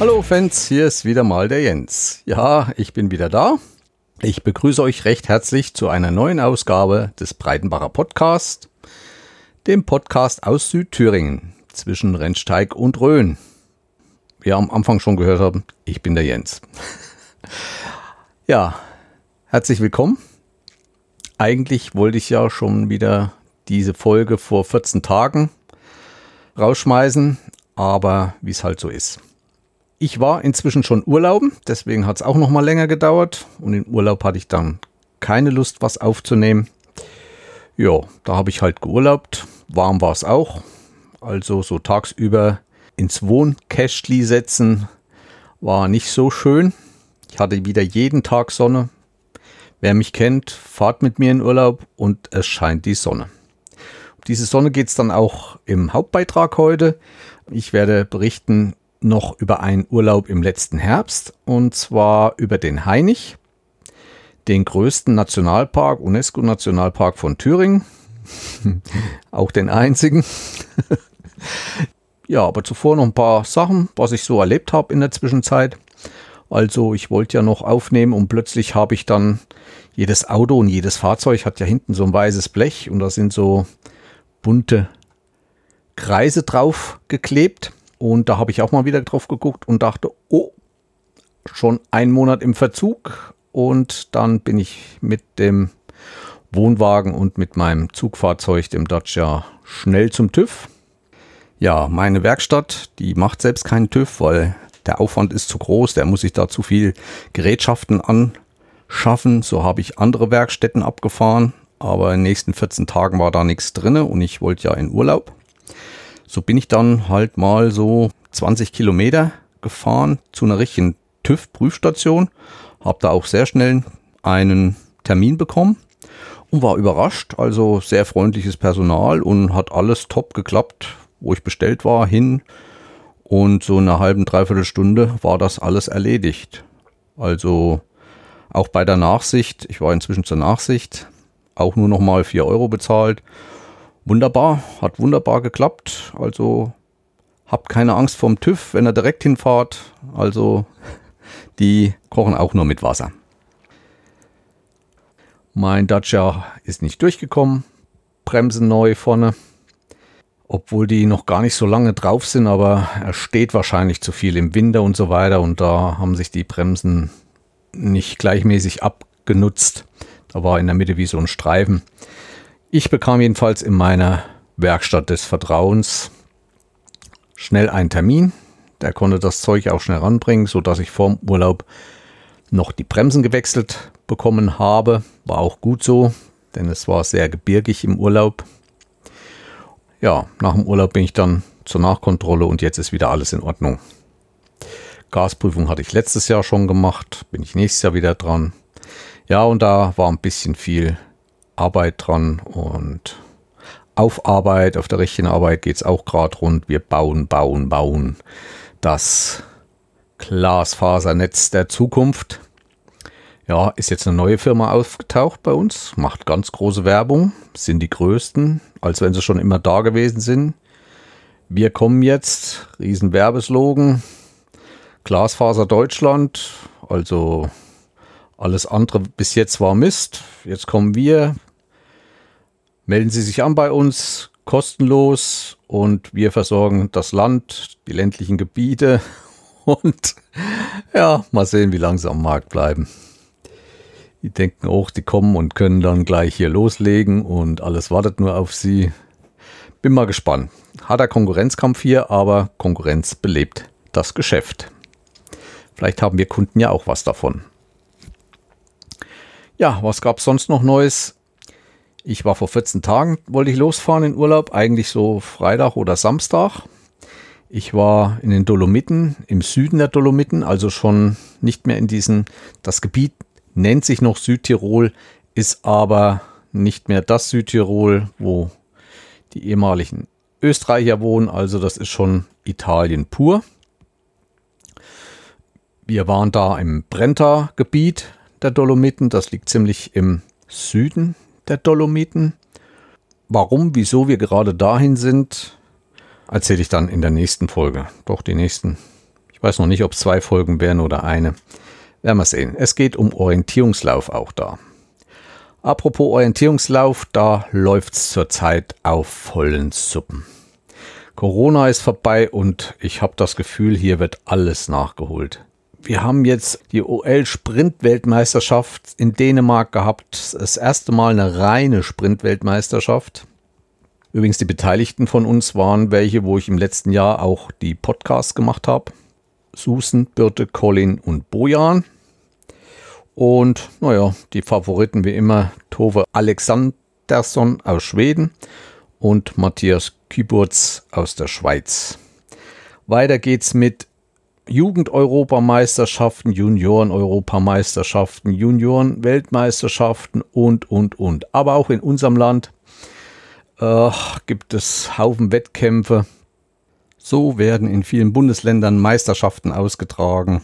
Hallo Fans, hier ist wieder mal der Jens. Ja, ich bin wieder da. Ich begrüße euch recht herzlich zu einer neuen Ausgabe des Breitenbacher Podcast, dem Podcast aus Südthüringen zwischen Rennsteig und Rhön. Wie ihr am Anfang schon gehört habt, ich bin der Jens. Ja, herzlich willkommen. Eigentlich wollte ich ja schon wieder diese Folge vor 14 Tagen rausschmeißen, aber wie es halt so ist. Ich war inzwischen schon urlauben, deswegen hat es auch noch mal länger gedauert und im Urlaub hatte ich dann keine Lust, was aufzunehmen. Ja, da habe ich halt geurlaubt, warm war es auch, also so tagsüber ins Wohnkästli setzen war nicht so schön. Ich hatte wieder jeden Tag Sonne. Wer mich kennt, fahrt mit mir in Urlaub und es scheint die Sonne. Um diese Sonne geht es dann auch im Hauptbeitrag heute. Ich werde berichten noch über einen Urlaub im letzten Herbst und zwar über den Hainich, den größten Nationalpark, UNESCO-Nationalpark von Thüringen. Auch den einzigen. Ja, aber zuvor noch ein paar Sachen, was ich so erlebt habe in der Zwischenzeit. Also ich wollte ja noch aufnehmen und plötzlich habe ich dann jedes Auto und jedes Fahrzeug hat ja hinten so ein weißes Blech und da sind so bunte Kreise drauf geklebt. Und da habe ich auch mal wieder drauf geguckt und dachte, oh, schon einen Monat im Verzug. Und dann bin ich mit dem Wohnwagen und mit meinem Zugfahrzeug, dem Dacia, schnell zum TÜV. Ja, meine Werkstatt, die macht selbst keinen TÜV, weil der Aufwand ist zu groß. Der muss sich da zu viel Gerätschaften anschaffen. So habe ich andere Werkstätten abgefahren. Aber in den nächsten 14 Tagen war da nichts drin und ich wollte ja in Urlaub. So bin ich dann halt mal so 20 Kilometer gefahren zu einer richtigen TÜV-Prüfstation. Habe da auch sehr schnell einen Termin bekommen und war überrascht. Also sehr freundliches Personal und hat alles top geklappt, wo ich bestellt war, hin. Und so in einer halben, dreiviertel Stunde war das alles erledigt. Also auch bei der Nachsicht, ich war inzwischen zur Nachsicht, auch nur noch mal 4 Euro bezahlt. Wunderbar, hat wunderbar geklappt. Also habt keine Angst vorm TÜV, wenn ihr direkt hinfahrt. Also die kochen auch nur mit Wasser. Mein Dacia ist nicht durchgekommen. Bremsen neu vorne. Obwohl die noch gar nicht so lange drauf sind, aber er steht wahrscheinlich zu viel im Winter und so weiter. Und da haben sich die Bremsen nicht gleichmäßig abgenutzt. Da war in der Mitte wie so ein Streifen. Ich bekam jedenfalls in meiner Werkstatt des Vertrauens schnell einen Termin. Der konnte das Zeug auch schnell ranbringen, sodass ich vor dem Urlaub noch die Bremsen gewechselt bekommen habe. War auch gut so, denn es war sehr gebirgig im Urlaub. Ja, nach dem Urlaub bin ich dann zur Nachkontrolle und jetzt ist wieder alles in Ordnung. Gasprüfung hatte ich letztes Jahr schon gemacht, bin ich nächstes Jahr wieder dran. Ja, und da war ein bisschen viel Arbeit dran und auf Arbeit, auf der richtigen Arbeit geht es auch gerade rund. Wir bauen das Glasfasernetz der Zukunft. Ja, ist jetzt eine neue Firma aufgetaucht bei uns, macht ganz große Werbung, sind die größten, als wenn sie schon immer da gewesen sind. Wir kommen jetzt, riesen Werbeslogan, Glasfaser Deutschland, also alles andere bis jetzt war Mist. Jetzt kommen wir. Melden Sie sich an bei uns, kostenlos. Und wir versorgen das Land, die ländlichen Gebiete. Und ja, mal sehen, wie lange sie am Markt bleiben. Die denken auch, die kommen und können dann gleich hier loslegen. Und alles wartet nur auf sie. Bin mal gespannt. Harter Konkurrenzkampf hier, aber Konkurrenz belebt das Geschäft. Vielleicht haben wir Kunden ja auch was davon. Ja, was gab es sonst noch Neues? Ich war vor 14 Tagen, wollte ich losfahren in Urlaub, eigentlich so Freitag oder Samstag. Ich war in den Dolomiten, im Süden der Dolomiten, also schon nicht mehr in das Gebiet nennt sich noch Südtirol, ist aber nicht mehr das Südtirol, wo die ehemaligen Österreicher wohnen, also das ist schon Italien pur. Wir waren da im Brenta-Gebiet der Dolomiten, das liegt ziemlich im Süden der Dolomiten. Warum, wieso wir gerade dahin sind, erzähle ich dann in der nächsten Folge. Doch die nächsten, Ich weiß noch nicht, ob es 2 Folgen werden oder eine. Werden wir sehen. Es geht um Orientierungslauf auch da. Apropos Orientierungslauf, da läuft es zurzeit auf vollen Suppen. Corona ist vorbei und ich habe das Gefühl, hier wird alles nachgeholt. Wir haben jetzt die OL-Sprint-Weltmeisterschaft in Dänemark gehabt. Das erste Mal eine reine Sprint-Weltmeisterschaft. Übrigens, die Beteiligten von uns waren welche, wo ich im letzten Jahr auch die Podcasts gemacht habe. Susan, Birte, Colin und Bojan. Und naja, die Favoriten wie immer Tove Alexandersson aus Schweden und Matthias Küburz aus der Schweiz. Weiter geht's mit Jugend-Europameisterschaften, Junioren-Europameisterschaften, Junioren-Weltmeisterschaften und. Aber auch in unserem Land gibt es Haufen Wettkämpfe. So werden in vielen Bundesländern Meisterschaften ausgetragen.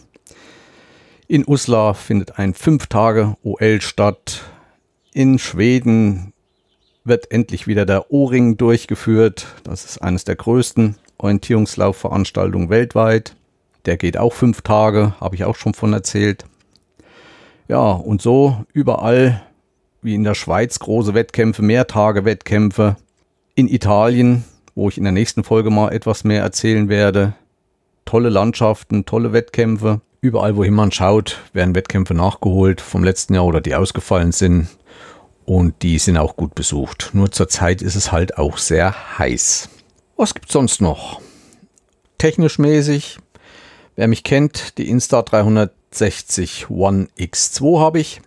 In Uslar findet ein 5-Tage-OL statt. In Schweden wird endlich wieder der O-Ring durchgeführt. Das ist eines der größten Orientierungslaufveranstaltungen weltweit. Der geht auch 5 Tage, habe ich auch schon von erzählt. Ja, und so überall, wie in der Schweiz, große Wettkämpfe, Mehrtage-Wettkämpfe. In Italien, wo ich in der nächsten Folge mal etwas mehr erzählen werde. Tolle Landschaften, tolle Wettkämpfe. Überall, wohin man schaut, werden Wettkämpfe nachgeholt vom letzten Jahr oder die ausgefallen sind. Und die sind auch gut besucht. Nur zurzeit ist es halt auch sehr heiß. Was gibt's sonst noch? Technisch mäßig, wer mich kennt, die Insta360 One X2 habe ich.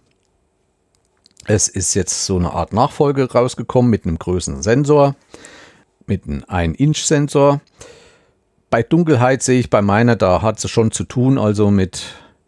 Es ist jetzt so eine Art Nachfolge rausgekommen mit einem größeren Sensor, mit einem 1-Inch-Sensor. Bei Dunkelheit sehe ich bei meiner, da hat sie schon zu tun, also mit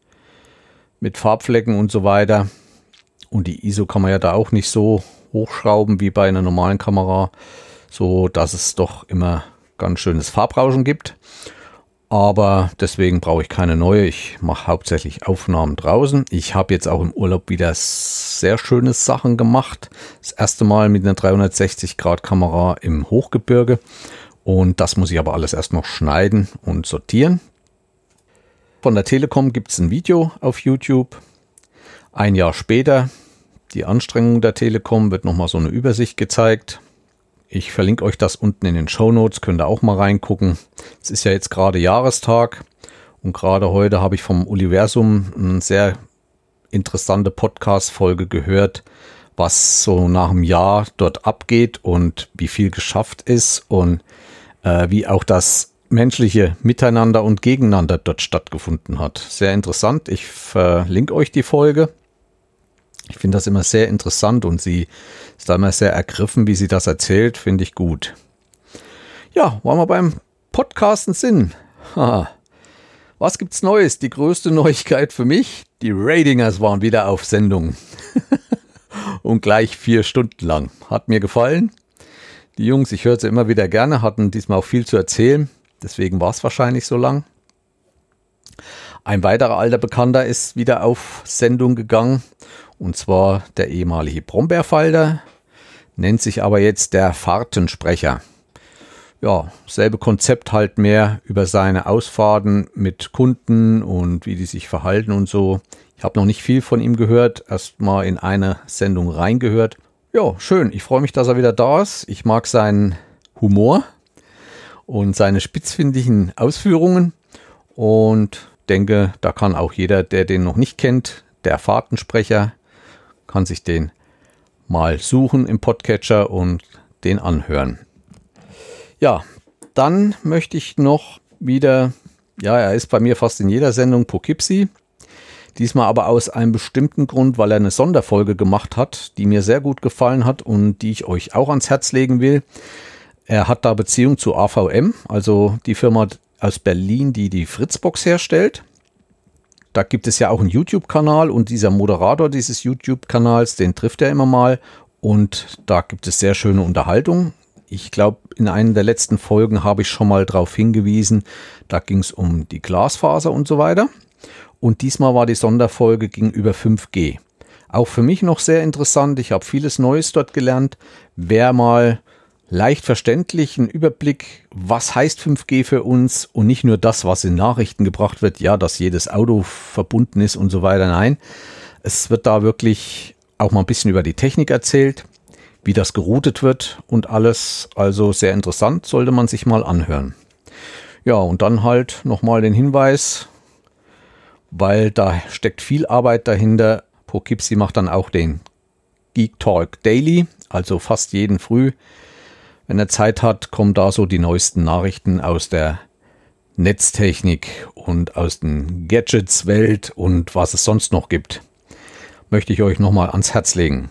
Farbflecken und so weiter. Und die ISO kann man ja da auch nicht so hochschrauben wie bei einer normalen Kamera, so dass es doch immer ganz schönes Farbrauschen gibt. Aber deswegen brauche ich keine neue. Ich mache hauptsächlich Aufnahmen draußen. Ich habe jetzt auch im Urlaub wieder sehr schöne Sachen gemacht. Das erste Mal mit einer 360-Grad-Kamera im Hochgebirge. Und das muss ich aber alles erst noch schneiden und sortieren. Von der Telekom gibt es ein Video auf YouTube. Ein Jahr später, die Anstrengung der Telekom, wird nochmal so eine Übersicht gezeigt. Ich verlinke euch das unten in den Shownotes, könnt ihr auch mal reingucken. Es ist ja jetzt gerade Jahrestag und gerade heute habe ich vom Universum eine sehr interessante Podcast-Folge gehört, was so nach einem Jahr dort abgeht und wie viel geschafft ist und wie auch das menschliche Miteinander und Gegeneinander dort stattgefunden hat. Sehr interessant. Ich verlinke euch die Folge. Ich finde das immer sehr interessant und sie ist da immer sehr ergriffen, wie sie das erzählt. Finde ich gut. Ja, wollen wir beim Podcasten sind. Was gibt's Neues? Die größte Neuigkeit für mich, die Raidingers waren wieder auf Sendung. Und gleich 4 Stunden lang. Hat mir gefallen. Die Jungs, ich höre sie immer wieder gerne, hatten diesmal auch viel zu erzählen. Deswegen war es wahrscheinlich so lang. Ein weiterer alter Bekannter ist wieder auf Sendung gegangen. Und zwar der ehemalige Brombeerfalter. Nennt sich aber jetzt der Fahrtensprecher. Ja, selbe Konzept, halt mehr über seine Ausfahrten mit Kunden und wie die sich verhalten und so. Ich habe noch nicht viel von ihm gehört, erst mal in eine Sendung reingehört. Ja, schön, ich freue mich, dass er wieder da ist. Ich mag seinen Humor und seine spitzfindigen Ausführungen und denke, da kann auch jeder, der den noch nicht kennt, der Fahrtensprecher, kann sich den mal suchen im Podcatcher und den anhören. Ja, dann möchte ich noch wieder, ja, er ist bei mir fast in jeder Sendung Poughkeepsie. Diesmal aber aus einem bestimmten Grund, weil er eine Sonderfolge gemacht hat, die mir sehr gut gefallen hat und die ich euch auch ans Herz legen will. Er hat da Beziehung zu AVM, also die Firma aus Berlin, die die Fritzbox herstellt. Da gibt es ja auch einen YouTube-Kanal und dieser Moderator dieses YouTube-Kanals, den trifft er immer mal und da gibt es sehr schöne Unterhaltung. Ich glaube, in einer der letzten Folgen habe ich schon mal darauf hingewiesen, da ging es um die Glasfaser und so weiter. Und diesmal war die Sonderfolge gegenüber 5G. Auch für mich noch sehr interessant, ich habe vieles Neues dort gelernt. Wer mal leicht verständlich, ein Überblick, was heißt 5G für uns und nicht nur das, was in Nachrichten gebracht wird, ja, dass jedes Auto verbunden ist und so weiter. Nein, es wird da wirklich auch mal ein bisschen über die Technik erzählt, wie das geroutet wird und alles. Also sehr interessant, sollte man sich mal anhören. Ja, und dann halt nochmal den Hinweis, weil da steckt viel Arbeit dahinter. Poughkeepsie macht dann auch den Geek Talk Daily, also fast jeden Früh. Wenn er Zeit hat, kommen da so die neuesten Nachrichten aus der Netztechnik und aus den Gadgets-Welt und was es sonst noch gibt. Möchte ich euch nochmal ans Herz legen.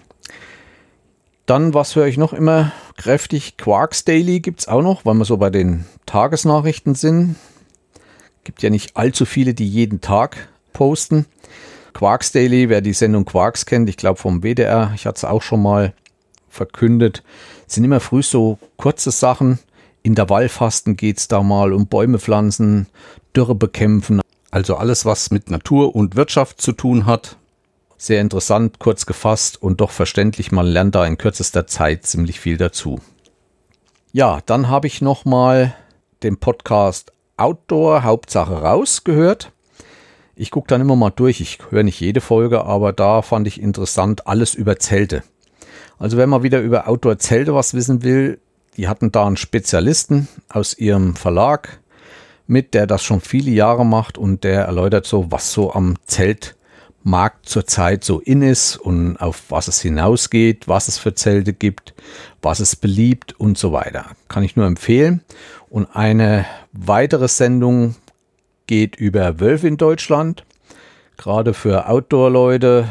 Dann, was höre ich noch immer kräftig? Quarks Daily gibt es auch noch, weil wir so bei den Tagesnachrichten sind. Gibt ja nicht allzu viele, die jeden Tag posten. Quarks Daily, wer die Sendung Quarks kennt, ich glaube vom WDR, ich hatte es auch schon mal verkündet, sind immer früh so kurze Sachen. Intervallfasten geht es da mal um Bäume pflanzen, Dürre bekämpfen. Also alles, was mit Natur und Wirtschaft zu tun hat. Sehr interessant, kurz gefasst und doch verständlich. Man lernt da in kürzester Zeit ziemlich viel dazu. Ja, dann habe ich noch mal den Podcast Outdoor, Hauptsache raus gehört. Ich gucke dann immer mal durch. Ich höre nicht jede Folge, aber da fand ich interessant, alles über Zelte. Also wenn man wieder über Outdoor-Zelte was wissen will, die hatten da einen Spezialisten aus ihrem Verlag mit, der das schon viele Jahre macht und der erläutert so, was so am Zeltmarkt zurzeit so in ist und auf was es hinausgeht, was es für Zelte gibt, was es beliebt und so weiter. Kann ich nur empfehlen. Und eine weitere Sendung geht über Wölfe in Deutschland, gerade für Outdoor-Leute.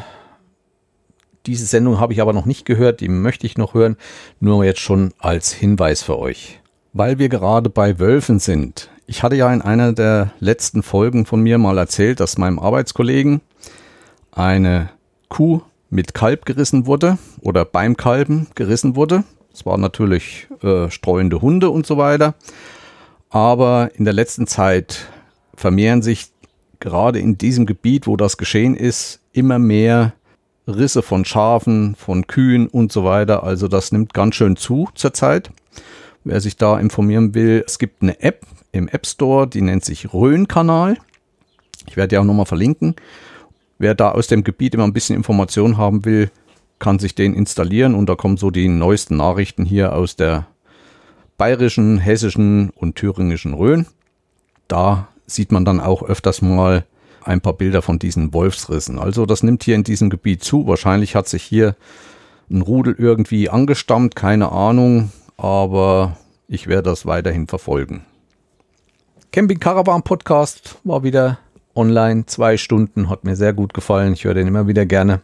Diese Sendung habe ich aber noch nicht gehört, die möchte ich noch hören, nur jetzt schon als Hinweis für euch. Weil wir gerade bei Wölfen sind. Ich hatte ja in einer der letzten Folgen von mir mal erzählt, dass meinem Arbeitskollegen eine Kuh mit Kalb gerissen wurde oder beim Kalben gerissen wurde. Es waren natürlich streuende Hunde und so weiter. Aber in der letzten Zeit vermehren sich gerade in diesem Gebiet, wo das geschehen ist, immer mehr Risse von Schafen, von Kühen und so weiter. Also das nimmt ganz schön zu zurzeit. Wer sich da informieren will, es gibt eine App im App Store, die nennt sich Rhön-Kanal. Ich werde die auch nochmal verlinken. Wer da aus dem Gebiet immer ein bisschen Informationen haben will, kann sich den installieren und da kommen so die neuesten Nachrichten hier aus der bayerischen, hessischen und thüringischen Rhön. Da sieht man dann auch öfters mal ein paar Bilder von diesen Wolfsrissen. Also das nimmt hier in diesem Gebiet zu. Wahrscheinlich hat sich hier ein Rudel irgendwie angestammt, keine Ahnung, aber ich werde das weiterhin verfolgen. Camping Caravan Podcast war wieder online, 2 Stunden, hat mir sehr gut gefallen. Ich höre den immer wieder gerne,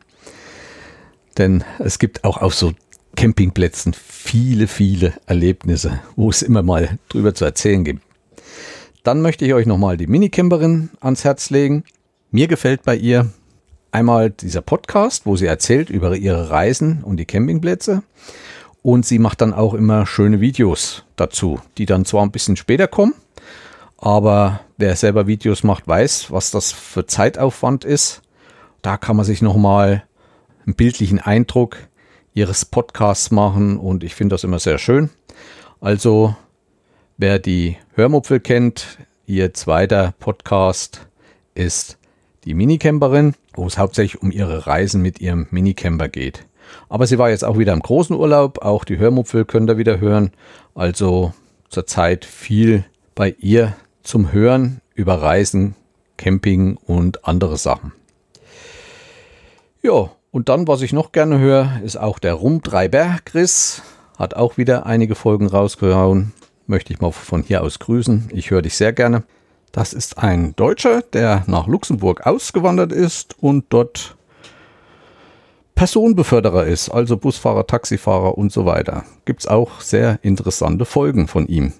denn es gibt auch auf so Campingplätzen viele, viele Erlebnisse, wo es immer mal drüber zu erzählen gibt. Dann möchte ich euch nochmal die Minicamperin ans Herz legen. Mir gefällt bei ihr einmal dieser Podcast, wo sie erzählt über ihre Reisen und die Campingplätze. Und sie macht dann auch immer schöne Videos dazu, die dann zwar ein bisschen später kommen, aber wer selber Videos macht, weiß, was das für Zeitaufwand ist. Da kann man sich nochmal einen bildlichen Eindruck ihres Podcasts machen und ich finde das immer sehr schön. Also wer die Hörmupfel kennt, ihr zweiter Podcast ist die Minicamperin, wo es hauptsächlich um ihre Reisen mit ihrem Minicamper geht. Aber sie war jetzt auch wieder im großen Urlaub, auch die Hörmupfel könnt ihr wieder hören. Also zurzeit viel bei ihr zum Hören über Reisen, Camping und andere Sachen. Ja, und dann, was ich noch gerne höre, ist auch der Rumtreiber Chris. Hat auch wieder einige Folgen rausgehauen. Möchte ich mal von hier aus grüßen. Ich höre dich sehr gerne. Das ist ein Deutscher, der nach Luxemburg ausgewandert ist und dort Personenbeförderer ist, also Busfahrer, Taxifahrer und so weiter. Gibt es auch sehr interessante Folgen von ihm.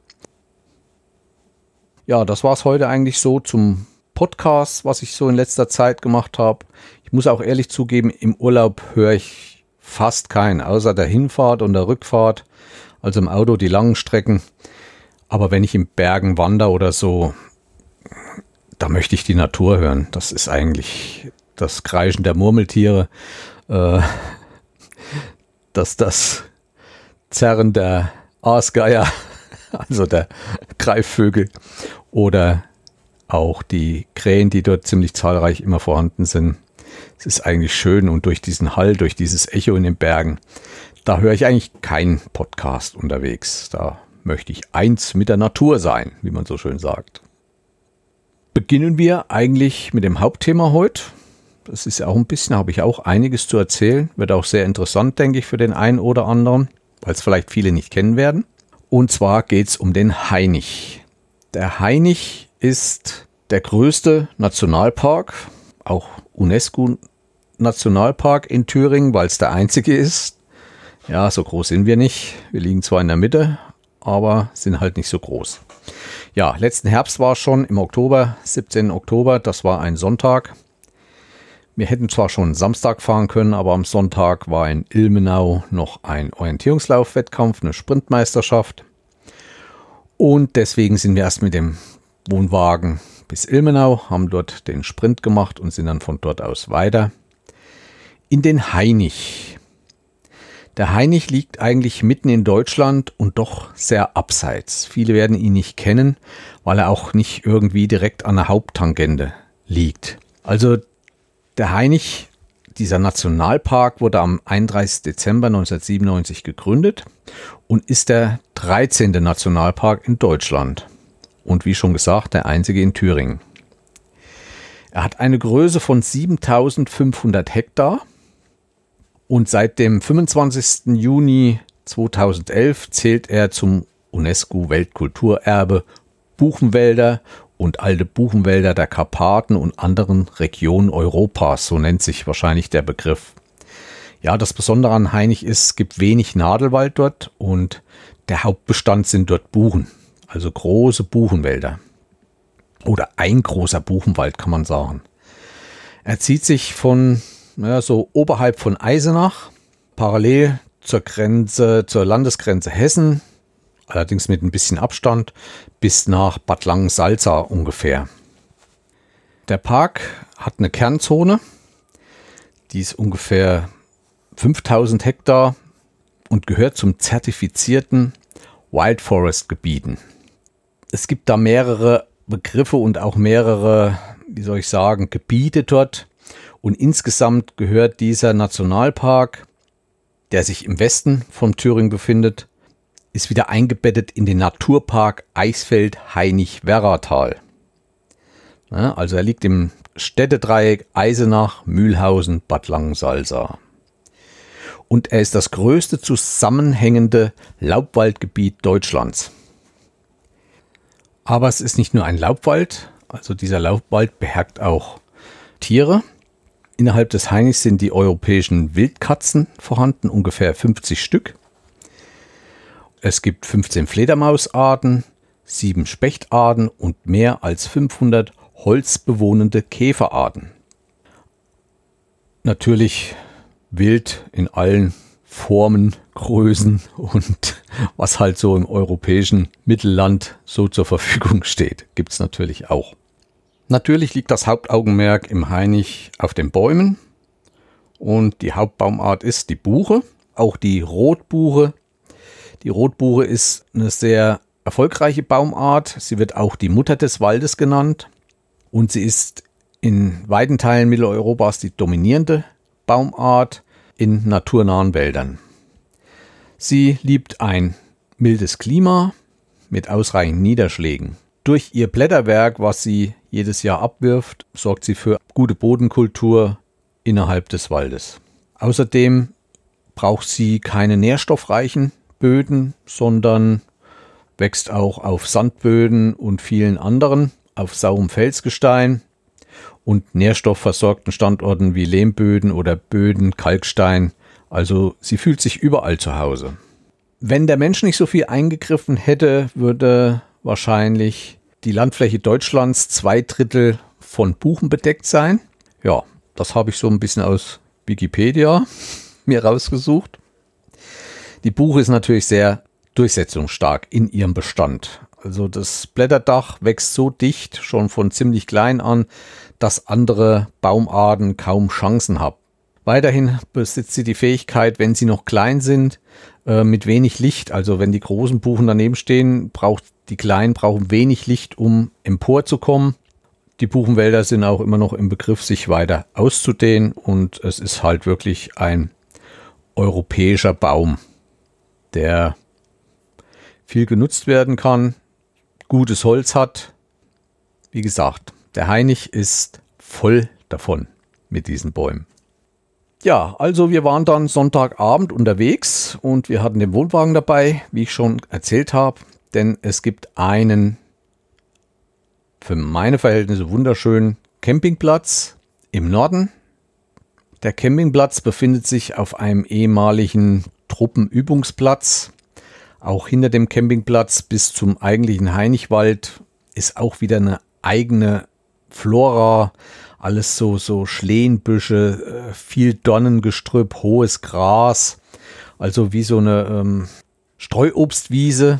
Ja, das war es heute eigentlich so zum Podcast, was ich so in letzter Zeit gemacht habe. Ich muss auch ehrlich zugeben, im Urlaub höre ich fast keinen, außer der Hinfahrt und der Rückfahrt. Also im Auto die langen Strecken. Aber wenn ich in Bergen wandere oder so, da möchte ich die Natur hören. Das ist eigentlich das Kreischen der Murmeltiere. Das zerrender Aasgeier, also der Greifvögel, oder auch die Krähen, die dort ziemlich zahlreich immer vorhanden sind. Es ist eigentlich schön und durch diesen Hall, durch dieses Echo in den Bergen, da höre ich eigentlich keinen Podcast unterwegs. Da möchte ich eins mit der Natur sein, wie man so schön sagt. Beginnen wir eigentlich mit dem Hauptthema heute. Das ist ja auch ein bisschen, habe ich auch einiges zu erzählen. Wird auch sehr interessant, denke ich, für den einen oder anderen, weil es vielleicht viele nicht kennen werden. Und zwar geht es um den Hainich. Der Hainich ist der größte Nationalpark, auch UNESCO-Nationalpark in Thüringen, weil es der einzige ist. Ja, so groß sind wir nicht. Wir liegen zwar in der Mitte, aber sind halt nicht so groß. Ja, letzten Herbst war es schon im Oktober, 17. Oktober, das war ein Sonntag. Wir hätten zwar schon Samstag fahren können, aber am Sonntag war in Ilmenau noch ein Orientierungslaufwettkampf, eine Sprintmeisterschaft. Und deswegen sind wir erst mit dem Wohnwagen bis Ilmenau, haben dort den Sprint gemacht und sind dann von dort aus weiter in den Hainich. Der Hainich liegt eigentlich mitten in Deutschland und doch sehr abseits. Viele werden ihn nicht kennen, weil er auch nicht irgendwie direkt an der Haupttangente liegt. Also der Hainich, dieser Nationalpark, wurde am 31. Dezember 1997 gegründet und ist der 13. Nationalpark in Deutschland. Und wie schon gesagt, der einzige in Thüringen. Er hat eine Größe von 7.500 Hektar. Und seit dem 25. Juni 2011 zählt er zum UNESCO-Weltkulturerbe Buchenwälder und alte Buchenwälder der Karpaten und anderen Regionen Europas, so nennt sich wahrscheinlich der Begriff. Ja, das Besondere an Hainich ist, es gibt wenig Nadelwald dort und der Hauptbestand sind dort Buchen, also große Buchenwälder. Oder ein großer Buchenwald, kann man sagen. Er zieht sich von so oberhalb von Eisenach, parallel zur Landesgrenze Hessen, allerdings mit ein bisschen Abstand, bis nach Bad Langensalza ungefähr. Der Park hat eine Kernzone, die ist ungefähr 5000 Hektar und gehört zum zertifizierten Wild Forest Gebieten. Es gibt da mehrere Begriffe und auch mehrere, Gebiete dort. Und insgesamt gehört dieser Nationalpark, der sich im Westen von Thüringen befindet, ist wieder eingebettet in den Naturpark Eisfeld-Hainich-Werratal. Ja, also er liegt im Städtedreieck Eisenach, Mühlhausen, Bad Langensalza. Und er ist das größte zusammenhängende Laubwaldgebiet Deutschlands. Aber es ist nicht nur ein Laubwald, also dieser Laubwald beherbergt auch Tiere. Innerhalb des Hainichs sind die europäischen Wildkatzen vorhanden, ungefähr 50 Stück. Es gibt 15 Fledermausarten, 7 Spechtarten und mehr als 500 holzbewohnende Käferarten. Natürlich wild in allen Formen, Größen und was halt so im europäischen Mittelland so zur Verfügung steht, gibt es natürlich auch. Natürlich liegt das Hauptaugenmerk im Hainich auf den Bäumen und die Hauptbaumart ist die Buche, auch die Rotbuche. Die Rotbuche ist eine sehr erfolgreiche Baumart. Sie wird auch die Mutter des Waldes genannt und sie ist in weiten Teilen Mitteleuropas die dominierende Baumart in naturnahen Wäldern. Sie liebt ein mildes Klima mit ausreichend Niederschlägen. Durch ihr Blätterwerk, was sie jedes Jahr abwirft, sorgt sie für gute Bodenkultur innerhalb des Waldes. Außerdem braucht sie keine nährstoffreichen Böden, sondern wächst auch auf Sandböden und vielen anderen, auf saurem Felsgestein und nährstoffversorgten Standorten wie Lehmböden oder Böden, Kalkstein. Also sie fühlt sich überall zu Hause. Wenn der Mensch nicht so viel eingegriffen hätte, würde wahrscheinlich die Landfläche Deutschlands 2/3 von Buchen bedeckt sein. Ja, das habe ich so ein bisschen aus Wikipedia mir rausgesucht. Die Buche ist natürlich sehr durchsetzungsstark in ihrem Bestand. Also das Blätterdach wächst so dicht, schon von ziemlich klein an, dass andere Baumarten kaum Chancen haben. Weiterhin besitzt sie die Fähigkeit, wenn sie noch klein sind, mit wenig Licht, also wenn die großen Buchen daneben stehen, die kleinen brauchen wenig Licht, um emporzukommen. Die Buchenwälder sind auch immer noch im Begriff, sich weiter auszudehnen, und es ist halt wirklich ein europäischer Baum, der viel genutzt werden kann, gutes Holz hat. Wie gesagt, der Hainich ist voll davon mit diesen Bäumen. Ja, also wir waren dann Sonntagabend unterwegs und wir hatten den Wohnwagen dabei, wie ich schon erzählt habe, denn es gibt einen für meine Verhältnisse wunderschönen Campingplatz im Norden. Der Campingplatz befindet sich auf einem ehemaligen Truppenübungsplatz. Auch hinter dem Campingplatz bis zum eigentlichen Hainichwald ist auch wieder eine eigene Flora. Alles so Schlehenbüsche, viel Dornengestrüpp, hohes Gras. Also wie so eine Streuobstwiese,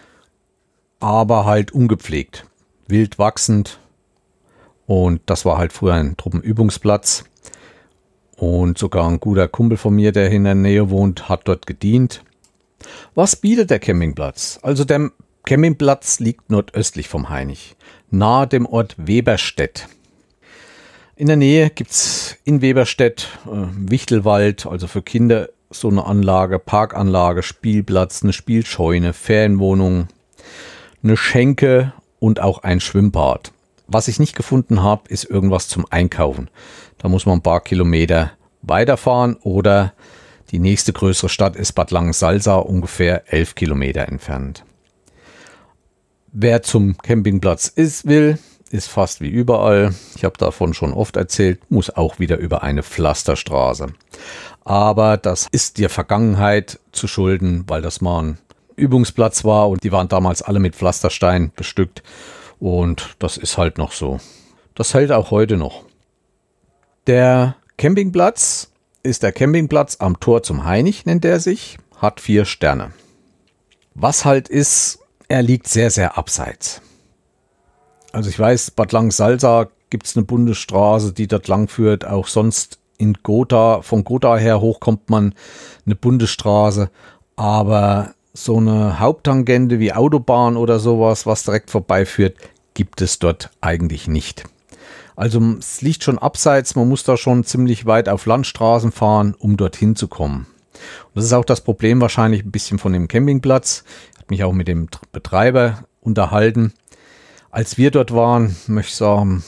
aber halt ungepflegt. Wild wachsend, und das war halt früher ein Truppenübungsplatz, und sogar ein guter Kumpel von mir, der in der Nähe wohnt, hat dort gedient. Was bietet der Campingplatz? Also der Campingplatz liegt nordöstlich vom Hainich, nahe dem Ort Weberstedt. In der Nähe gibt es in Weberstedt Wichtelwald, also für Kinder so eine Anlage, Parkanlage, Spielplatz, eine Spielscheune, Ferienwohnung, eine Schenke und auch ein Schwimmbad. Was ich nicht gefunden habe, ist irgendwas zum Einkaufen. Da muss man ein paar Kilometer weiterfahren, oder die nächste größere Stadt ist Bad Langensalza, ungefähr 11 Kilometer entfernt. Wer zum Campingplatz will, ist fast wie überall. Ich habe davon schon oft erzählt, muss auch wieder über eine Pflasterstraße. Aber das ist der Vergangenheit zu schulden, weil das mal ein Übungsplatz war und die waren damals alle mit Pflasterstein bestückt, und das ist halt noch so. Das hält auch heute noch. Der Campingplatz ist der Campingplatz am Tor zum Hainich, nennt er sich, hat 4 Sterne. Was halt ist, er liegt sehr, sehr abseits. Also ich weiß, Bad Langensalza gibt es eine Bundesstraße, die dort lang führt, auch sonst in Gotha, von Gotha her hoch kommt man eine Bundesstraße, aber so eine Haupttangente wie Autobahn oder sowas, was direkt vorbeiführt, gibt es dort eigentlich nicht. Also es liegt schon abseits, man muss da schon ziemlich weit auf Landstraßen fahren, um dorthin zu kommen. Und das ist auch das Problem wahrscheinlich ein bisschen von dem Campingplatz. Ich habe mich auch mit dem Betreiber unterhalten. Als wir dort waren, möchte ich sagen,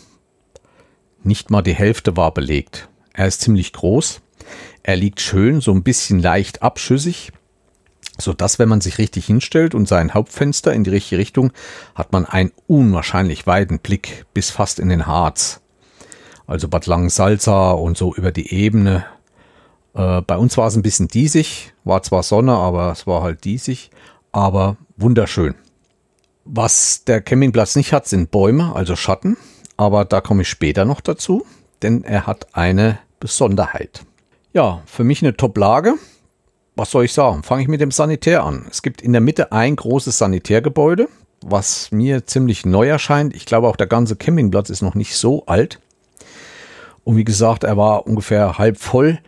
nicht mal die Hälfte war belegt. Er ist ziemlich groß, er liegt schön, so ein bisschen leicht abschüssig, sodass, wenn man sich richtig hinstellt und sein Hauptfenster in die richtige Richtung, hat man einen unwahrscheinlich weiten Blick bis fast in den Harz. Also Bad Langensalza und so über die Ebene. Bei uns war es ein bisschen diesig, war zwar Sonne, aber es war halt diesig, aber wunderschön. Was der Campingplatz nicht hat, sind Bäume, also Schatten, aber da komme ich später noch dazu, denn er hat eine Besonderheit. Ja, für mich eine Top-Lage. Was soll ich sagen? Fange ich mit dem Sanitär an. Es gibt in der Mitte ein großes Sanitärgebäude, was mir ziemlich neu erscheint. Ich glaube, auch der ganze Campingplatz ist noch nicht so alt. Und wie gesagt, er war ungefähr halb voll.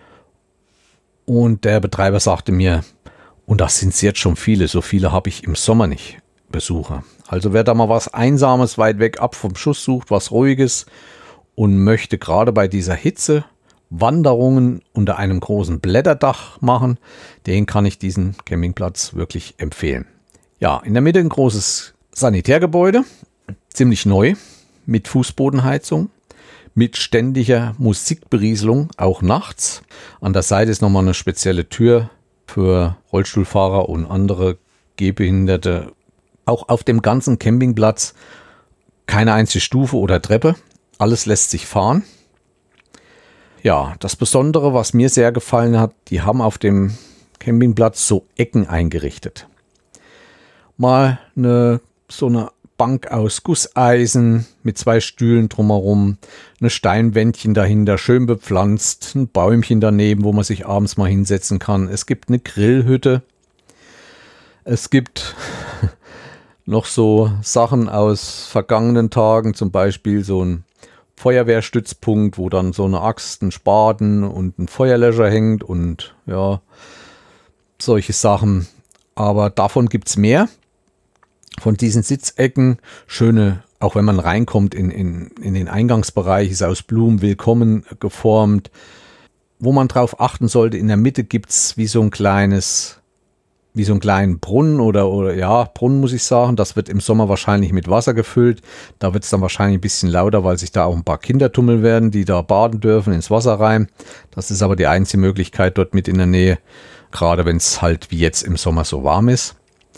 Und der Betreiber sagte mir, und das sind jetzt schon viele, so viele habe ich im Sommer nicht, Besucher. Also wer da mal was Einsames weit weg ab vom Schuss sucht, was Ruhiges und möchte gerade bei dieser Hitze Wanderungen unter einem großen Blätterdach machen, den kann ich diesen Campingplatz wirklich empfehlen. Ja, in der Mitte ein großes Sanitärgebäude, ziemlich neu, mit Fußbodenheizung, mit ständiger Musikberieselung, auch nachts. An der Seite ist nochmal eine spezielle Tür für Rollstuhlfahrer und andere Gehbehinderte. Auch auf dem ganzen Campingplatz keine einzige Stufe oder Treppe, alles lässt sich fahren. Ja, das Besondere, was mir sehr gefallen hat, die haben auf dem Campingplatz so Ecken eingerichtet. Mal so eine Bank aus Gusseisen mit 2 Stühlen drumherum, eine Steinwändchen dahinter, schön bepflanzt, ein Bäumchen daneben, wo man sich abends mal hinsetzen kann. Es gibt eine Grillhütte. Es gibt noch so Sachen aus vergangenen Tagen, zum Beispiel so ein Feuerwehrstützpunkt, wo dann so eine Axt, ein Spaten und ein Feuerlöscher hängt und ja, solche Sachen. Aber davon gibt's mehr. Von diesen Sitzecken, schöne, auch wenn man reinkommt in den Eingangsbereich, ist aus Blumen willkommen geformt. Wo man drauf achten sollte, in der Mitte gibt's wie so einen kleinen Brunnen oder ja, Brunnen muss ich sagen. Das wird im Sommer wahrscheinlich mit Wasser gefüllt. Da wird es dann wahrscheinlich ein bisschen lauter, weil sich da auch ein paar Kinder tummeln werden, die da baden dürfen, ins Wasser rein. Das ist aber die einzige Möglichkeit dort mit in der Nähe, gerade wenn es halt wie jetzt im Sommer so warm ist.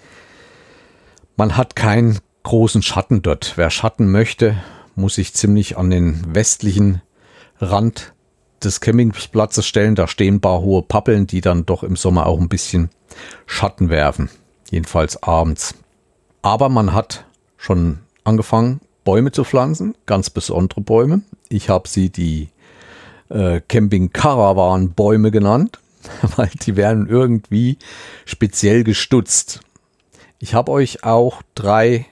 Man hat keinen großen Schatten dort. Wer Schatten möchte, muss sich ziemlich an den westlichen Rand des Campingplatzes stellen. Da stehen ein paar hohe Pappeln, die dann doch im Sommer auch ein bisschen Schatten werfen. Jedenfalls abends. Aber man hat schon angefangen, Bäume zu pflanzen. Ganz besondere Bäume. Ich habe sie die Camping-Caravan-Bäume genannt, weil die werden irgendwie speziell gestutzt. Ich habe euch auch 3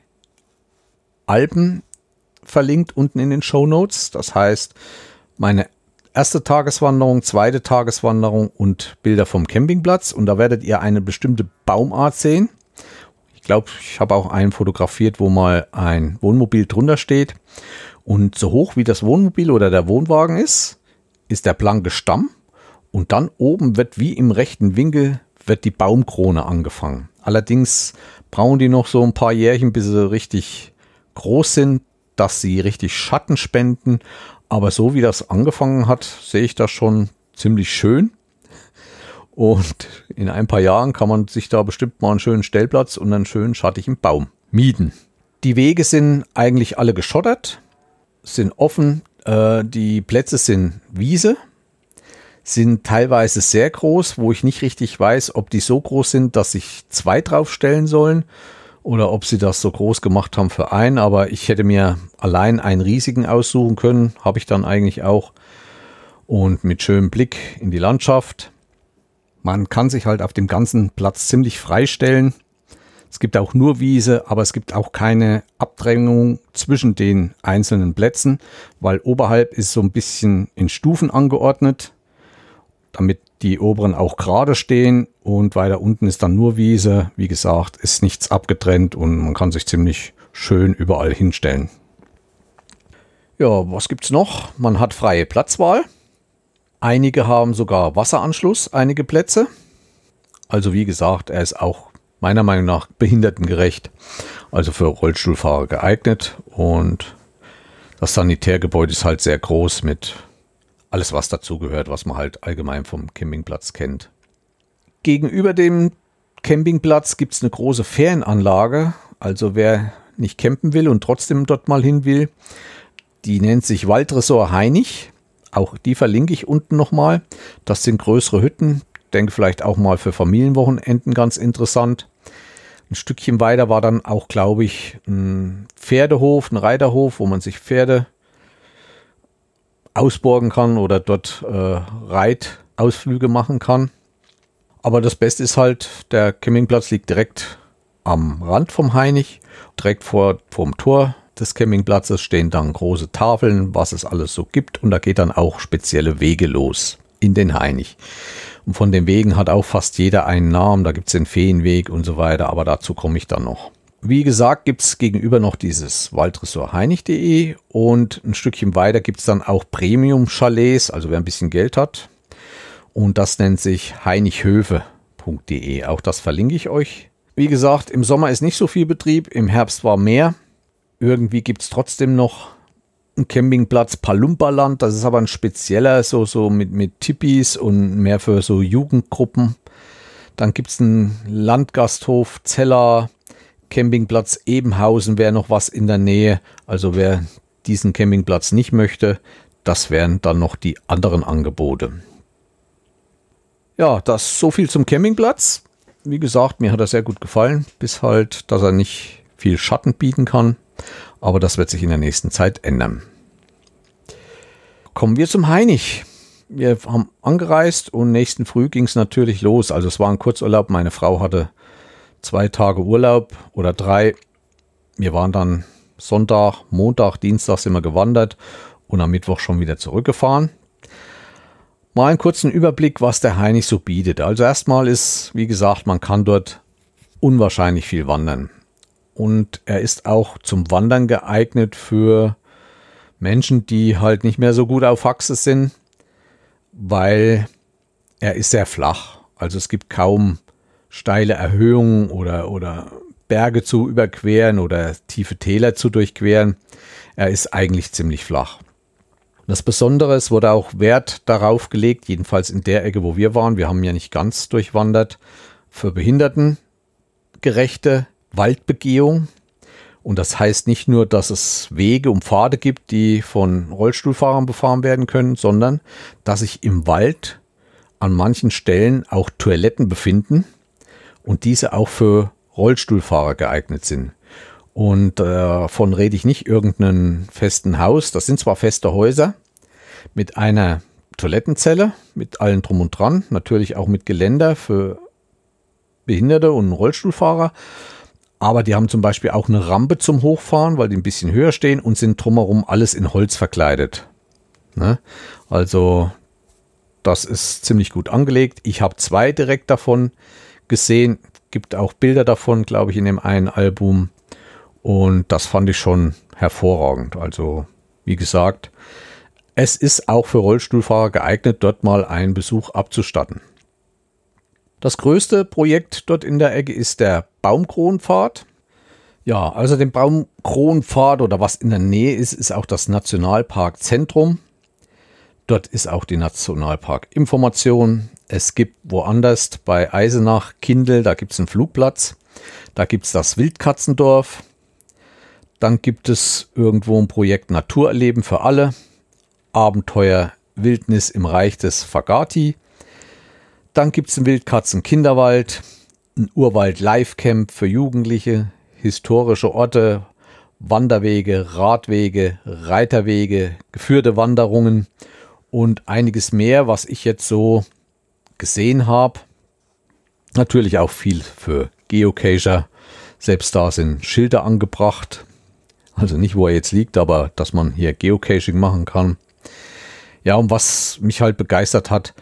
Alben verlinkt unten in den Shownotes. Das heißt, meine erste Tageswanderung, zweite Tageswanderung und Bilder vom Campingplatz. Und da werdet ihr eine bestimmte Baumart sehen. Ich glaube, ich habe auch einen fotografiert, wo mal ein Wohnmobil drunter steht. Und so hoch wie das Wohnmobil oder der Wohnwagen ist der blanke Stamm. Und dann oben wird wie im rechten Winkel wird die Baumkrone angefangen. Allerdings brauchen die noch so ein paar Jährchen, bis sie richtig groß sind, dass sie richtig Schatten spenden. Aber so wie das angefangen hat, sehe ich das schon ziemlich schön. Und in ein paar Jahren kann man sich da bestimmt mal einen schönen Stellplatz und einen schönen schattigen Baum mieten. Die Wege sind eigentlich alle geschottert, sind offen. Die Plätze sind Wiese, sind teilweise sehr groß, wo ich nicht richtig weiß, ob die so groß sind, dass sich 2 draufstellen sollen oder ob sie das so groß gemacht haben für einen. Aber ich hätte mir allein einen riesigen aussuchen können, habe ich dann eigentlich auch. Und mit schönem Blick in die Landschaft. Man kann sich halt auf dem ganzen Platz ziemlich freistellen. Es gibt auch nur Wiese, aber es gibt auch keine Abdrängung zwischen den einzelnen Plätzen, weil oberhalb ist so ein bisschen in Stufen angeordnet, damit die oberen auch gerade stehen, und weiter unten ist dann nur Wiese. Wie gesagt, ist nichts abgetrennt und man kann sich ziemlich schön überall hinstellen. Ja, was gibt's noch? Man hat freie Platzwahl. Einige haben sogar Wasseranschluss, einige Plätze. Also wie gesagt, er ist auch meiner Meinung nach behindertengerecht, also für Rollstuhlfahrer geeignet. Und das Sanitärgebäude ist halt sehr groß mit alles, was dazugehört, was man halt allgemein vom Campingplatz kennt. Gegenüber dem Campingplatz gibt es eine große Ferienanlage. Also wer nicht campen will und trotzdem dort mal hin will, die nennt sich Waldresort Hainich. Auch die verlinke ich unten nochmal. Das sind größere Hütten. Ich denke vielleicht auch mal für Familienwochenenden ganz interessant. Ein Stückchen weiter war dann auch, glaube ich, ein Pferdehof, ein Reiterhof, wo man sich Pferde ausborgen kann oder dort Reitausflüge machen kann. Aber das Beste ist halt, der Campingplatz liegt direkt am Rand vom Hainich. Direkt vorm Tor des Campingplatzes stehen dann große Tafeln, was es alles so gibt. Und da geht dann auch spezielle Wege los in den Hainich. Und von den Wegen hat auch fast jeder einen Namen. Da gibt es den Feenweg und so weiter. Aber dazu komme ich dann noch. Wie gesagt, gibt es gegenüber noch dieses waldresorthainich.de. Und ein Stückchen weiter gibt es dann auch Premium-Chalets. Also wer ein bisschen Geld hat. Und das nennt sich heinichhöfe.de. Auch das verlinke ich euch. Wie gesagt, im Sommer ist nicht so viel Betrieb. Im Herbst war mehr. Irgendwie gibt es trotzdem noch einen Campingplatz Palumbaland. Das ist aber ein spezieller, so mit Tipis und mehr für so Jugendgruppen. Dann gibt es einen Landgasthof Zeller, Campingplatz Ebenhausen wäre noch was in der Nähe. Also wer diesen Campingplatz nicht möchte, das wären dann noch die anderen Angebote. Ja, das so viel zum Campingplatz. Wie gesagt, mir hat er sehr gut gefallen, bis halt, dass er nicht viel Schatten bieten kann. Aber das wird sich in der nächsten Zeit ändern. Kommen wir zum Hainich. Wir haben angereist und nächsten Früh ging es natürlich los. Also es war ein Kurzurlaub. Meine Frau hatte 2 Tage Urlaub oder 3. Wir waren dann Sonntag, Montag, Dienstag sind wir gewandert. und am Mittwoch schon wieder zurückgefahren. Mal einen kurzen Überblick, was der Hainich so bietet. Also erstmal ist, wie gesagt, man kann dort unwahrscheinlich viel wandern. Und er ist auch zum Wandern geeignet für Menschen, die halt nicht mehr so gut auf Achse sind, weil er ist sehr flach. Also es gibt kaum steile Erhöhungen oder Berge zu überqueren oder tiefe Täler zu durchqueren. Er ist eigentlich ziemlich flach. Das Besondere, es wurde auch Wert darauf gelegt, jedenfalls in der Ecke, wo wir waren, wir haben ja nicht ganz durchwandert, für behindertengerechte Waldbegehung. Und das heißt nicht nur, dass es Wege und Pfade gibt, die von Rollstuhlfahrern befahren werden können, sondern dass sich im Wald an manchen Stellen auch Toiletten befinden und diese auch für Rollstuhlfahrer geeignet sind. Und davon rede ich nicht irgendeinem festen Haus. Das sind zwar feste Häuser mit einer Toilettenzelle, mit allem drum und dran, natürlich auch mit Geländer für Behinderte und Rollstuhlfahrer. Aber die haben zum Beispiel auch eine Rampe zum Hochfahren, weil die ein bisschen höher stehen und sind drumherum alles in Holz verkleidet. Ne? Also das ist ziemlich gut angelegt. Ich habe 2 direkt davon gesehen. Gibt auch Bilder davon, glaube ich, in dem einen Album. Und das fand ich schon hervorragend. Also wie gesagt, es ist auch für Rollstuhlfahrer geeignet, dort mal einen Besuch abzustatten. Das größte Projekt dort in der Ecke ist der Baumkronenpfad. Ja, also den Baumkronenpfad oder was in der Nähe ist, ist auch das Nationalparkzentrum. Dort ist auch die Nationalparkinformation. Es gibt woanders bei Eisenach, Kindl, da gibt es einen Flugplatz. Da gibt es das Wildkatzendorf. Dann gibt es irgendwo ein Projekt Naturerleben für alle. Abenteuer Wildnis im Reich des Fagati. Dann gibt es einen Wildkatzen-Kinderwald, ein Urwald-Live-Camp für Jugendliche, historische Orte, Wanderwege, Radwege, Reiterwege, geführte Wanderungen und einiges mehr, was ich jetzt so gesehen habe. Natürlich auch viel für Geocacher. Selbst da sind Schilder angebracht. Also nicht, wo er jetzt liegt, aber dass man hier Geocaching machen kann. Ja, und was mich halt begeistert hat,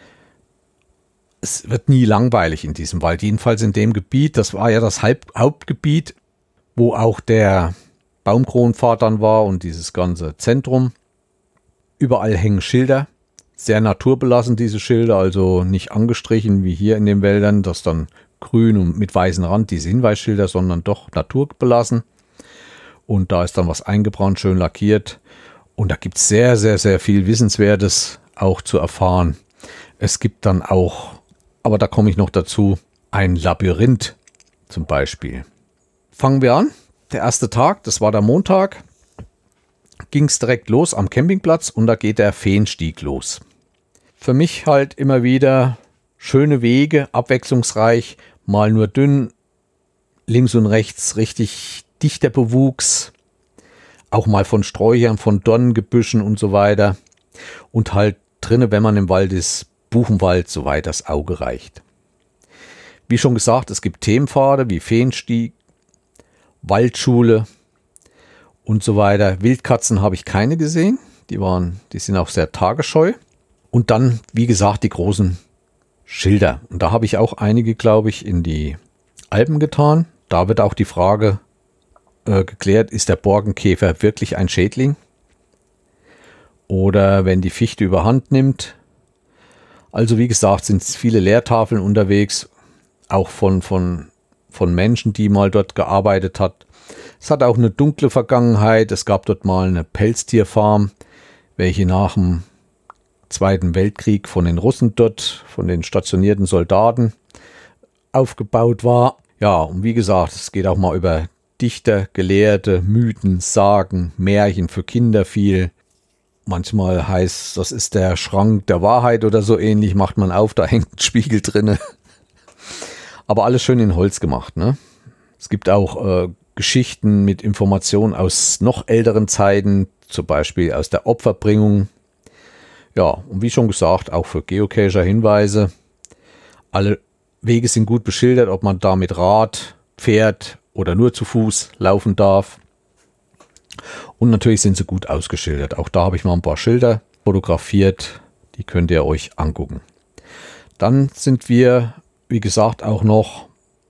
es wird nie langweilig in diesem Wald. Jedenfalls in dem Gebiet, das war ja das Hauptgebiet, wo auch der Baumkronenpfad dann war und dieses ganze Zentrum. Überall hängen Schilder. Sehr naturbelassen diese Schilder, also nicht angestrichen wie hier in den Wäldern, das dann grün und mit weißem Rand, diese Hinweisschilder, sondern doch naturbelassen. Und da ist dann was eingebrannt, schön lackiert. Und da gibt es sehr, sehr, sehr viel Wissenswertes auch zu erfahren. Es gibt dann auch, aber da komme ich noch dazu, ein Labyrinth zum Beispiel. Fangen wir an. Der erste Tag, das war der Montag, ging es direkt los am Campingplatz und da geht der Feenstieg los. Für mich halt immer wieder schöne Wege, abwechslungsreich, mal nur dünn, links und rechts richtig dichter Bewuchs, auch mal von Sträuchern, von Dornengebüschen und so weiter. Und halt drinne, wenn man im Wald ist, Buchenwald, soweit das Auge reicht. Wie schon gesagt, es gibt Themenpfade wie Feenstieg, Waldschule und so weiter. Wildkatzen habe ich keine gesehen, die sind auch sehr tagesscheu. Und dann, wie gesagt, die großen Schilder. Und da habe ich auch einige, glaube ich, in die Alpen getan. Da wird auch die Frage geklärt, ist der Borkenkäfer wirklich ein Schädling? Oder wenn die Fichte überhand nimmt. Also wie gesagt, sind viele Lehrtafeln unterwegs, auch von Menschen, die mal dort gearbeitet hat. Es hat auch eine dunkle Vergangenheit. Es gab dort mal eine Pelztierfarm, welche nach dem Zweiten Weltkrieg von den Russen dort, von den stationierten Soldaten aufgebaut war. Ja, und wie gesagt, es geht auch mal über Dichter, Gelehrte, Mythen, Sagen, Märchen für Kinder viel. Manchmal heißt, das ist der Schrank der Wahrheit oder so ähnlich, macht man auf, da hängt ein Spiegel drinne. Aber alles schön in Holz gemacht, ne? Es gibt auch Geschichten mit Informationen aus noch älteren Zeiten, zum Beispiel aus der Opferbringung. Ja, und wie schon gesagt, auch für Geocacher Hinweise. Alle Wege sind gut beschildert, ob man da mit Rad, Pferd oder nur zu Fuß laufen darf. Und natürlich sind sie gut ausgeschildert. Auch da habe ich mal ein paar Schilder fotografiert, die könnt ihr euch angucken. Dann sind wir, wie gesagt, auch noch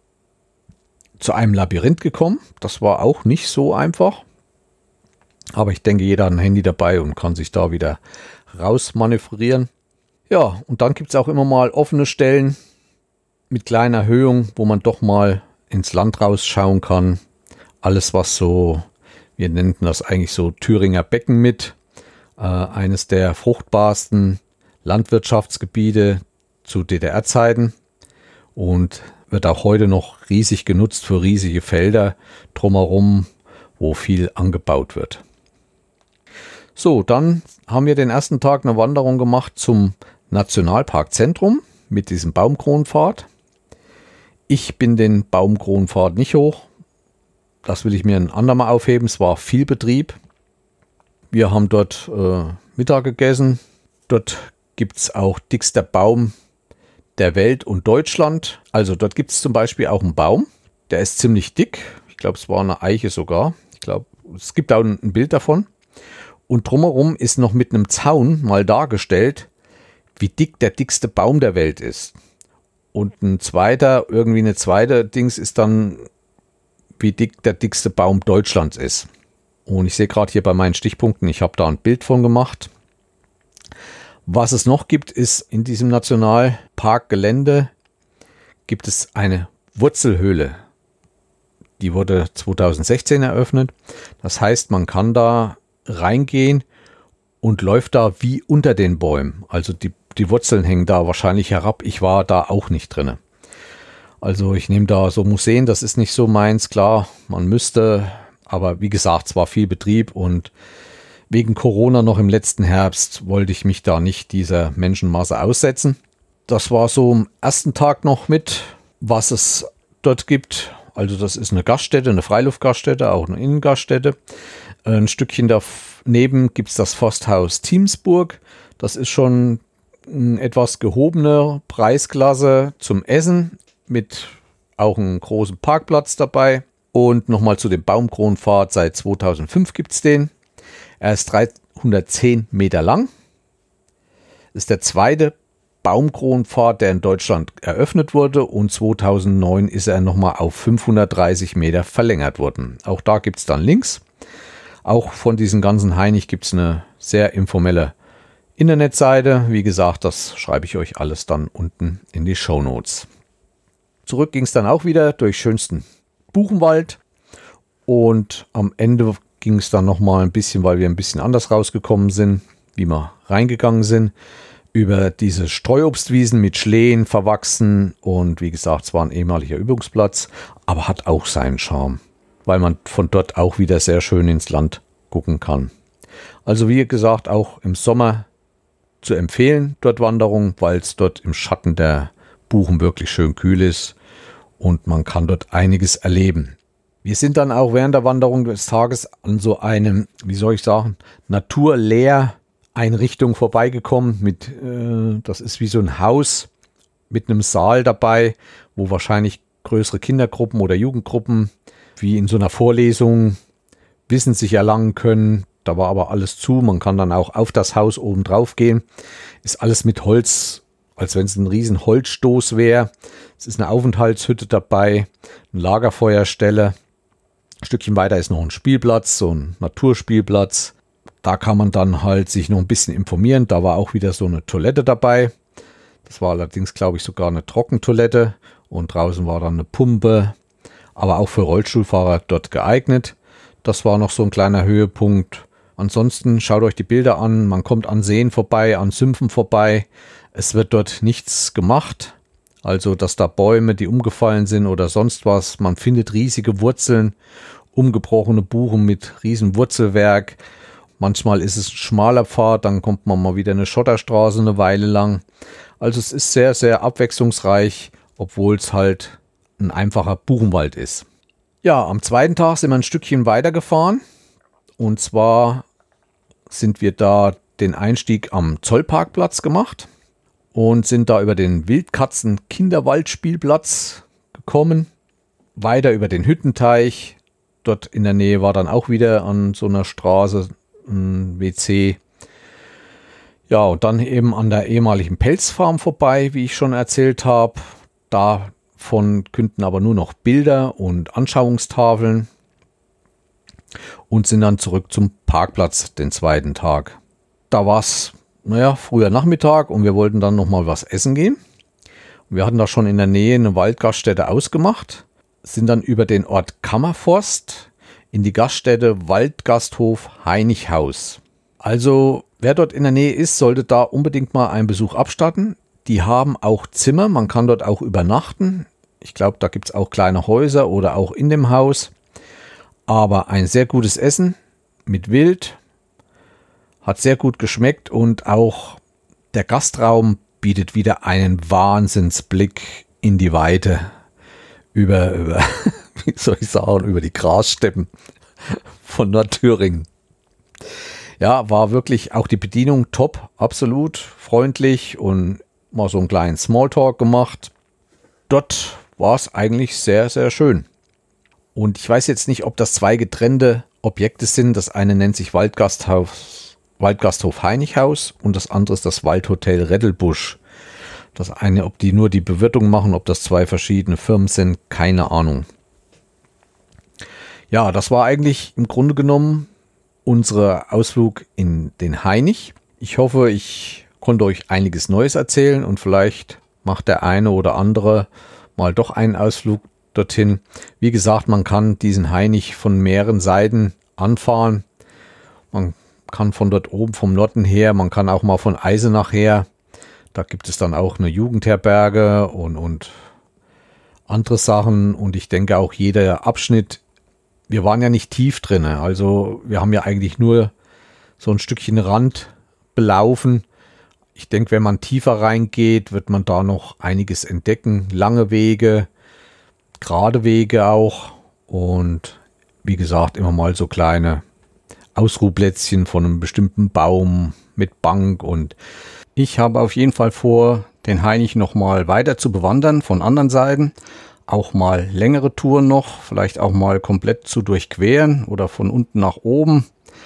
zu einem Labyrinth gekommen. Das war auch nicht so einfach. Aber ich denke, jeder hat ein Handy dabei und kann sich da wieder rausmanövrieren. Ja, und dann gibt es auch immer mal offene Stellen mit kleiner Erhöhung, wo man doch mal ins Land rausschauen kann. Alles, was so, wir nennen das eigentlich so Thüringer Becken mit. Eines der fruchtbarsten Landwirtschaftsgebiete zu DDR-Zeiten und wird auch heute noch riesig genutzt für riesige Felder drumherum, wo viel angebaut wird. So, dann haben wir den ersten Tag eine Wanderung gemacht zum Nationalparkzentrum mit diesem Baumkronenpfad. Ich bin den Baumkronenpfad nicht hoch. Das will ich mir ein andermal aufheben. Es war viel Betrieb. Wir haben dort Mittag gegessen. Dort gibt es auch dickster Baum der Welt und Deutschland. Also dort gibt es zum Beispiel auch einen Baum. Der ist ziemlich dick. Ich glaube, es war eine Eiche sogar. Ich glaube, es gibt auch ein Bild davon. Und drumherum ist noch mit einem Zaun mal dargestellt, wie dick der dickste Baum der Welt ist. Und eine zweite Dings ist dann, wie dick der dickste Baum Deutschlands ist. Und ich sehe gerade hier bei meinen Stichpunkten, ich habe da ein Bild von gemacht. Was es noch gibt, ist in diesem Nationalparkgelände gibt es eine Wurzelhöhle. Die wurde 2016 eröffnet. Das heißt, man kann da reingehen und läuft da wie unter den Bäumen. Also die Wurzeln hängen da wahrscheinlich herab. Ich war da auch nicht drin. Also ich nehme da so Museen, das ist nicht so meins. Klar, man müsste, aber wie gesagt, es war viel Betrieb und wegen Corona noch im letzten Herbst wollte ich mich da nicht dieser Menschenmasse aussetzen. Das war so am ersten Tag noch mit, was es dort gibt. Also das ist eine Gaststätte, eine Freiluftgaststätte, auch eine Innengaststätte. Ein Stückchen daneben gibt es das Forsthaus Thiemsburg. Das ist schon eine etwas gehobene Preisklasse zum Essen mit auch einem großen Parkplatz dabei. Und nochmal zu dem Baumkronenpfad, seit 2005 gibt es den. Er ist 310 Meter lang. Das ist der zweite Baumkronenpfad, der in Deutschland eröffnet wurde, und 2009 ist er nochmal auf 530 Meter verlängert worden. Auch da gibt es dann Links. Auch von diesen ganzen Hainich gibt es eine sehr informelle Internetseite. Wie gesagt, das schreibe ich euch alles dann unten in die Shownotes. Zurück ging es dann auch wieder durch schönsten Buchenwald und am Ende ging es dann nochmal ein bisschen, weil wir ein bisschen anders rausgekommen sind, wie wir reingegangen sind, über diese Streuobstwiesen mit Schlehen verwachsen und wie gesagt, es war ein ehemaliger Übungsplatz, aber hat auch seinen Charme, weil man von dort auch wieder sehr schön ins Land gucken kann. Also wie gesagt, auch im Sommer zu empfehlen, dort Wanderung, weil es dort im Schatten der Buchen wirklich schön kühl ist und man kann dort einiges erleben. Wir sind dann auch während der Wanderung des Tages an so einem, wie soll ich sagen, Naturlehreinrichtung vorbeigekommen. Das ist wie so ein Haus mit einem Saal dabei, wo wahrscheinlich größere Kindergruppen oder Jugendgruppen wie in so einer Vorlesung Wissen sich erlangen können. Da war aber alles zu. Man kann dann auch auf das Haus oben drauf gehen. Ist alles mit Holz, als wenn es ein riesen Holzstoß wäre. Es ist eine Aufenthaltshütte dabei, eine Lagerfeuerstelle. Ein Stückchen weiter ist noch ein Spielplatz, so ein Naturspielplatz. Da kann man dann halt sich noch ein bisschen informieren. Da war auch wieder so eine Toilette dabei. Das war allerdings, glaube ich, sogar eine Trockentoilette. Und draußen war dann eine Pumpe. Aber auch für Rollstuhlfahrer dort geeignet. Das war noch so ein kleiner Höhepunkt. Ansonsten schaut euch die Bilder an. Man kommt an Seen vorbei, an Sümpfen vorbei. Es wird dort nichts gemacht. Also, dass da Bäume, die umgefallen sind oder sonst was. Man findet riesige Wurzeln, umgebrochene Buchen mit riesen Wurzelwerk. Manchmal ist es ein schmaler Pfad, dann kommt man mal wieder eine Schotterstraße eine Weile lang. Also es ist sehr, sehr abwechslungsreich, obwohl es halt ein einfacher Buchenwald ist. Ja, am zweiten Tag sind wir ein Stückchen weitergefahren. Und zwar sind wir da den Einstieg am Zollparkplatz gemacht. Und sind da über den Wildkatzen-Kinderwaldspielplatz gekommen, weiter über den Hüttenteich. Dort in der Nähe war dann auch wieder an so einer Straße ein WC. Ja, und dann eben an der ehemaligen Pelzfarm vorbei, wie ich schon erzählt habe. Davon künden aber nur noch Bilder und Anschauungstafeln. Und sind dann zurück zum Parkplatz den zweiten Tag. Da war es, früher Nachmittag und wir wollten dann nochmal was essen gehen. Wir hatten da schon in der Nähe eine Waldgaststätte ausgemacht, sind dann über den Ort Kammerforst in die Gaststätte Waldgasthof Heinichhaus. Also wer dort in der Nähe ist, sollte da unbedingt mal einen Besuch abstatten. Die haben auch Zimmer, man kann dort auch übernachten. Ich glaube, da gibt es auch kleine Häuser oder auch in dem Haus. Aber ein sehr gutes Essen mit Wild, hat sehr gut geschmeckt und auch der Gastraum bietet wieder einen Wahnsinnsblick in die Weite über wie soll ich sagen, über die Grassteppen von Nordthüringen. Ja, war wirklich auch die Bedienung top, absolut freundlich und mal so einen kleinen Smalltalk gemacht. Dort war es eigentlich sehr, sehr schön. Und ich weiß jetzt nicht, ob das zwei getrennte Objekte sind. Das eine nennt sich Waldgasthof Heinichhaus und das andere ist das Waldhotel Rettelbusch. Das eine, ob die nur die Bewirtung machen, ob das zwei verschiedene Firmen sind, keine Ahnung. Ja, das war eigentlich im Grunde genommen unser Ausflug in den Hainich. Ich hoffe, ich konnte euch einiges Neues erzählen und vielleicht macht der eine oder andere mal doch einen Ausflug dorthin. Wie gesagt, man kann diesen Hainich von mehreren Seiten anfahren. Man kann von dort oben vom Norden her, man kann auch mal von Eisenach her. Da gibt es dann auch eine Jugendherberge und andere Sachen. Und ich denke auch jeder Abschnitt, wir waren ja nicht tief drin. Also wir haben ja eigentlich nur so ein Stückchen Rand belaufen. Ich denke, wenn man tiefer reingeht, wird man da noch einiges entdecken. Lange Wege, gerade Wege auch und wie gesagt immer mal so kleine Ausruhplätzchen von einem bestimmten Baum mit Bank und ich habe auf jeden Fall vor, den Hainich noch mal weiter zu bewandern von anderen Seiten, auch mal längere Touren noch, vielleicht auch mal komplett zu durchqueren oder von unten nach oben.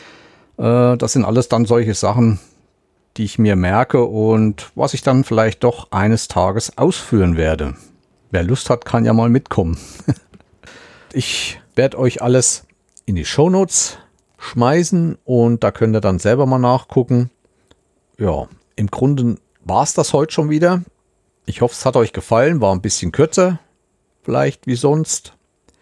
Das sind alles dann solche Sachen, die ich mir merke und was ich dann vielleicht doch eines Tages ausführen werde. Wer Lust hat, kann ja mal mitkommen. Ich werde euch alles in die Shownotes schmeißen und da könnt ihr dann selber mal nachgucken. Ja, im Grunde war es das heute schon wieder. Ich hoffe, es hat euch gefallen. War ein bisschen kürzer, vielleicht wie sonst.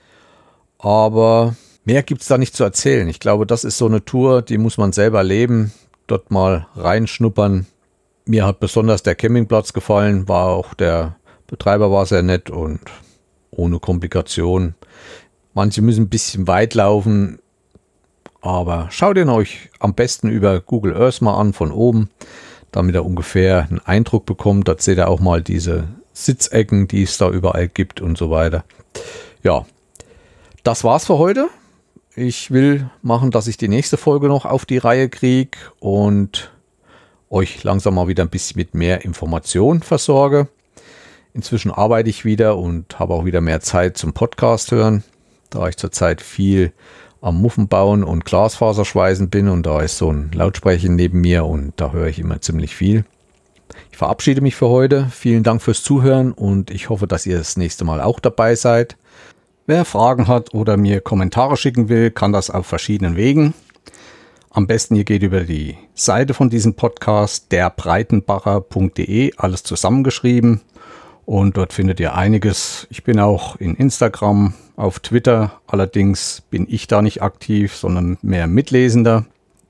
Aber mehr gibt es da nicht zu erzählen. Ich glaube, das ist so eine Tour, die muss man selber erleben. Dort mal reinschnuppern. Mir hat besonders der Campingplatz gefallen. War auch der Betreiber war sehr nett und ohne Komplikationen. Manche müssen ein bisschen weit laufen, aber schaut ihn euch am besten über Google Earth mal an von oben, damit ihr ungefähr einen Eindruck bekommt. Dort seht ihr auch mal diese Sitzecken, die es da überall gibt und so weiter. Ja, das war's für heute. Ich will machen, dass ich die nächste Folge noch auf die Reihe kriege und euch langsam mal wieder ein bisschen mit mehr Informationen versorge. Inzwischen arbeite ich wieder und habe auch wieder mehr Zeit zum Podcast hören, da ich zurzeit viel am Muffen bauen und Glasfaserschweißen bin und da ist so ein Lautsprecher neben mir und da höre ich immer ziemlich viel. Ich verabschiede mich für heute. Vielen Dank fürs Zuhören und ich hoffe, dass ihr das nächste Mal auch dabei seid. Wer Fragen hat oder mir Kommentare schicken will, kann das auf verschiedenen Wegen. Am besten ihr geht über die Seite von diesem Podcast, derbreitenbacher.de, alles zusammengeschrieben. Und dort findet ihr einiges. Ich bin auch in Instagram, auf Twitter. Allerdings bin ich da nicht aktiv, sondern mehr Mitlesender.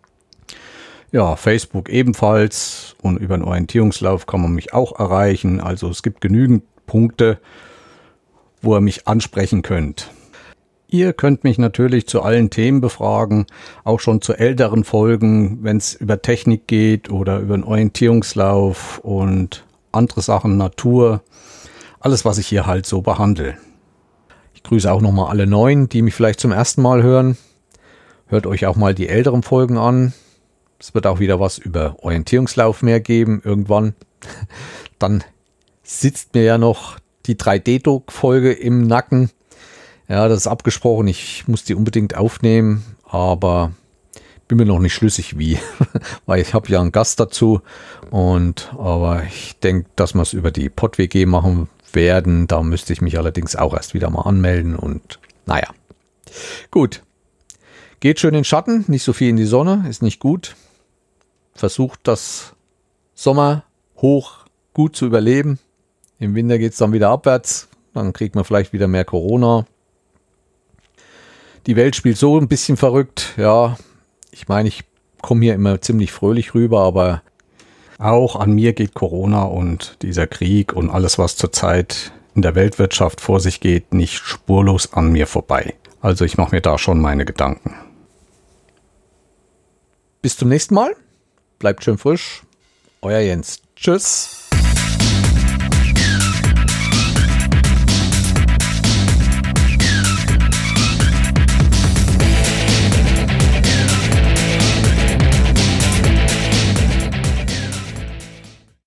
Ja, Facebook ebenfalls. Und über einen Orientierungslauf kann man mich auch erreichen. Also es gibt genügend Punkte, wo ihr mich ansprechen könnt. Ihr könnt mich natürlich zu allen Themen befragen, auch schon zu älteren Folgen, wenn es über Technik geht oder über einen Orientierungslauf und andere Sachen, Natur, alles, was ich hier halt so behandle. Ich grüße auch nochmal alle Neuen, die mich vielleicht zum ersten Mal hören. Hört euch auch mal die älteren Folgen an. Es wird auch wieder was über Orientierungslauf mehr geben irgendwann. Dann sitzt mir ja noch die 3D-Druck-Folge im Nacken. Ja, das ist abgesprochen. Ich muss die unbedingt aufnehmen, aber bin mir noch nicht schlüssig wie, weil ich habe ja einen Gast dazu. Aber ich denke, dass wir es über die Pod-WG machen werden. Da müsste ich mich allerdings auch erst wieder mal anmelden und naja. Gut. Geht schön in den Schatten, nicht so viel in die Sonne, ist nicht gut. Versucht das Sommerhoch gut zu überleben. Im Winter geht es dann wieder abwärts. Dann kriegt man vielleicht wieder mehr Corona. Die Welt spielt so ein bisschen verrückt. Ja, ich meine, ich komme hier immer ziemlich fröhlich rüber, aber auch an mir geht Corona und dieser Krieg und alles, was zurzeit in der Weltwirtschaft vor sich geht, nicht spurlos an mir vorbei. Also ich mache mir da schon meine Gedanken. Bis zum nächsten Mal. Bleibt schön frisch. Euer Jens. Tschüss.